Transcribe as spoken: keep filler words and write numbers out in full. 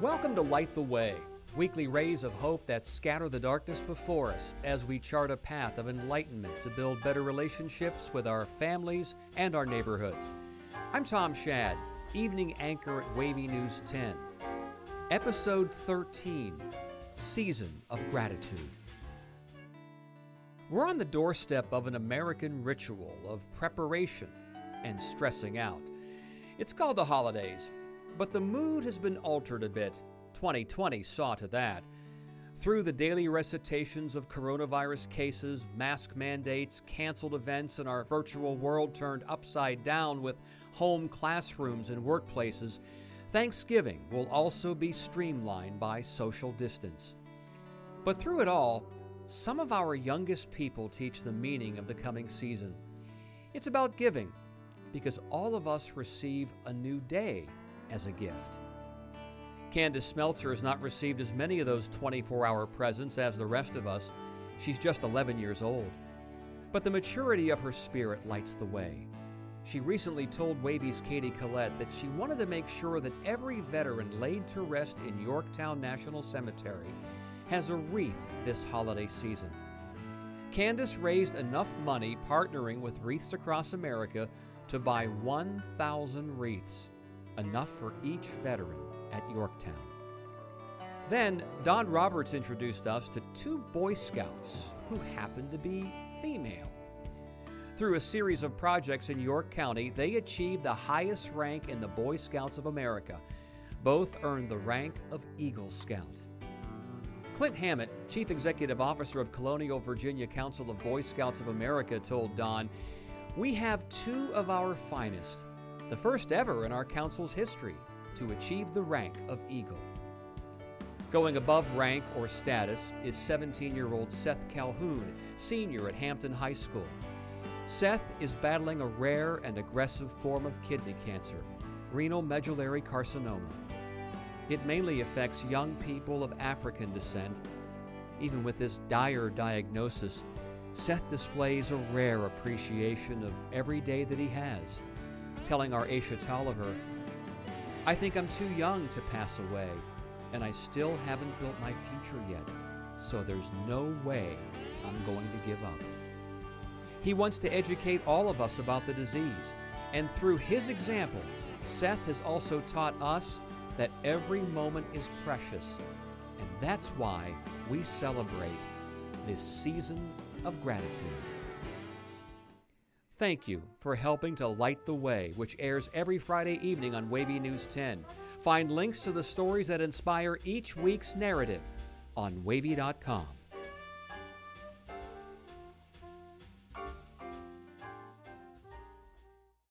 Welcome to Light the Way, weekly rays of hope that scatter the darkness before us as we chart a path of enlightenment to build better relationships with our families and our neighborhoods. I'm Tom Shad, evening anchor at Wavy News ten. Episode thirteen, Season of Gratitude. We're on the doorstep of an American ritual of preparation and stressing out. It's called the holidays, but the mood has been altered a bit. twenty twenty saw to that. Through the daily recitations of coronavirus cases, mask mandates, canceled events, and our virtual world turned upside down with home classrooms and workplaces, Thanksgiving will also be streamlined by social distance. But through it all, some of our youngest people teach the meaning of the coming season. It's about giving, because all of us receive a new day as a gift. Candace Smeltzer has not received as many of those twenty-four hour presents as the rest of us. She's just eleven years old. But the maturity of her spirit lights the way. She recently told Wavy's Katie Collette that she wanted to make sure that every veteran laid to rest in Yorktown National Cemetery has a wreath this holiday season. Candace raised enough money partnering with Wreaths Across America to buy one thousand wreaths, enough for each veteran at Yorktown. Then, Don Roberts introduced us to two Boy Scouts who happened to be female. Through a series of projects in York County, they achieved the highest rank in the Boy Scouts of America. Both earned the rank of Eagle Scout. Clint Hammett, Chief Executive Officer of Colonial Virginia Council of Boy Scouts of America, told Don, "We have two of our finest, the first ever in our council's history, to achieve the rank of Eagle." Going above rank or status is seventeen-year-old Seth Calhoun, senior at Hampton High School. Seth is battling a rare and aggressive form of kidney cancer, renal medullary carcinoma. It mainly affects young people of African descent. Even with this dire diagnosis, Seth displays a rare appreciation of every day that he has, telling our Aisha Tolliver, "I think I'm too young to pass away, and I still haven't built my future yet, so there's no way I'm going to give up." He wants to educate all of us about the disease, and through his example, Seth has also taught us that every moment is precious, and that's why we celebrate this season of gratitude. Thank you for helping to light the way, which airs every Friday evening on Wavy News ten. Find links to the stories that inspire each week's narrative on wavy dot com.